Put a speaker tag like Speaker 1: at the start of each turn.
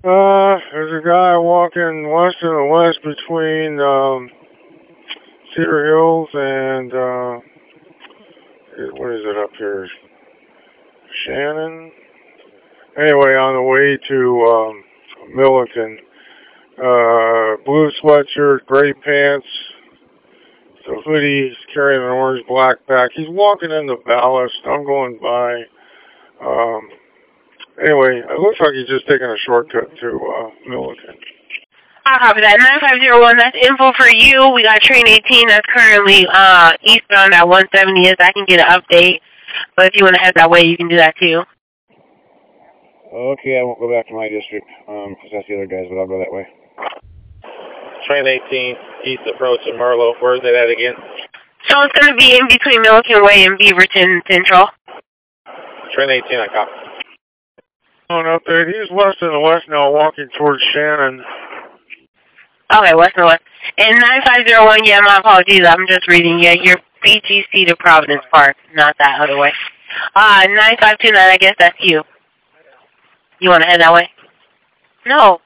Speaker 1: There's a guy walking west and west between Cedar Hills and what is it up here? Shannon. Anyway, on the way to Milliken. Blue sweatshirt, gray pants, the hoodie. He's carrying an orange backpack. He's walking in the ballast. I'm going by. Anyway, it looks like he's just taking a shortcut to Milliken.
Speaker 2: I'll copy that. 9501, that's info for you. We got train 18 that's currently eastbound at 170th. I can get an update. But if you want to head that way, you can do that too.
Speaker 3: Okay, I won't go back to my district, because that's the other guys, but I'll go that way.
Speaker 4: Train 18, east approach in Marlow. Where is it at again?
Speaker 2: So it's going to be in between Milliken Way and Beaverton Central.
Speaker 4: Train 18, I copy.
Speaker 1: On up there, he's west and west now, walking towards Shannon.
Speaker 2: Okay, west and west. And 9501, yeah, my apologies. I'm just reading. Yeah, you're BGC to Providence Park, not that other way. 9529, I guess that's you. You want to head that way? No.